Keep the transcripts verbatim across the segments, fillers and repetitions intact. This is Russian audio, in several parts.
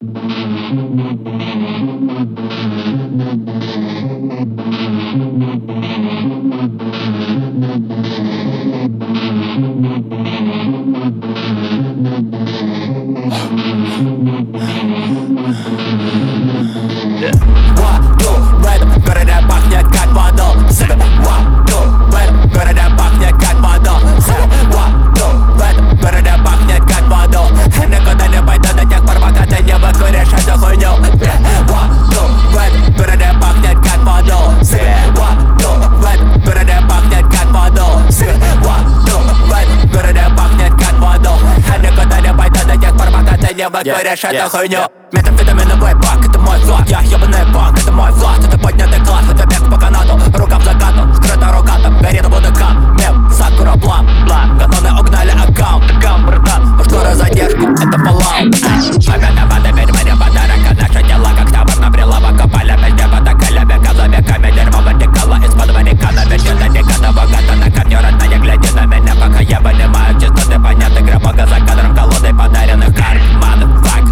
Говоришь, это хуйню. Метамфетаминовый бак, это мой флаг. Я ебаный банк, это мой флаг. Это поднятый класс, это бег по канату. Рука в закату, скрыта рука, там горит будакан. Мем, сакура, план, план. Каноны угнали аккаунт, аккаунт, братан. Повторю задержку, это Fallout. Агата, теперь мне подарок, а наши дела как табор на прилавок. Копали везде под окалями, козлами, дерьмо вытекало из-под варикана. Ведь это декада богата, на камню родная, гляди на меня, пока я вынимаю чистоты. Понятно, гробога за кадром, колодой подаренных карманов.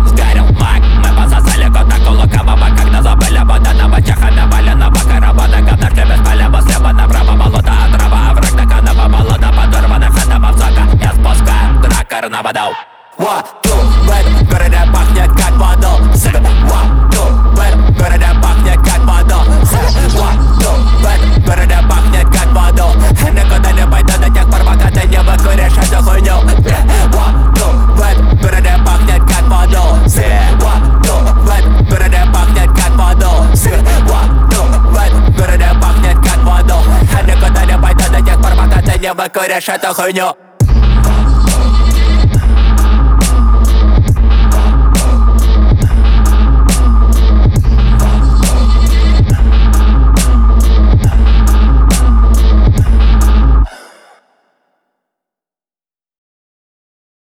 One, two, в этом городе пахнет как водой. One, two, в этом городе пахнет как водой. One, two, в этом городе пахнет как водой. Никуда не пойду до тех пор, пока ты не выкуришь эту хуйню. One, two, в этом городе пахнет как водой. One, two, в этом городе пахнет как водой. One, two, в этом городе пахнет как водой. Никуда не пойду до тех пор, пока ты не выкуришь эту хуйню.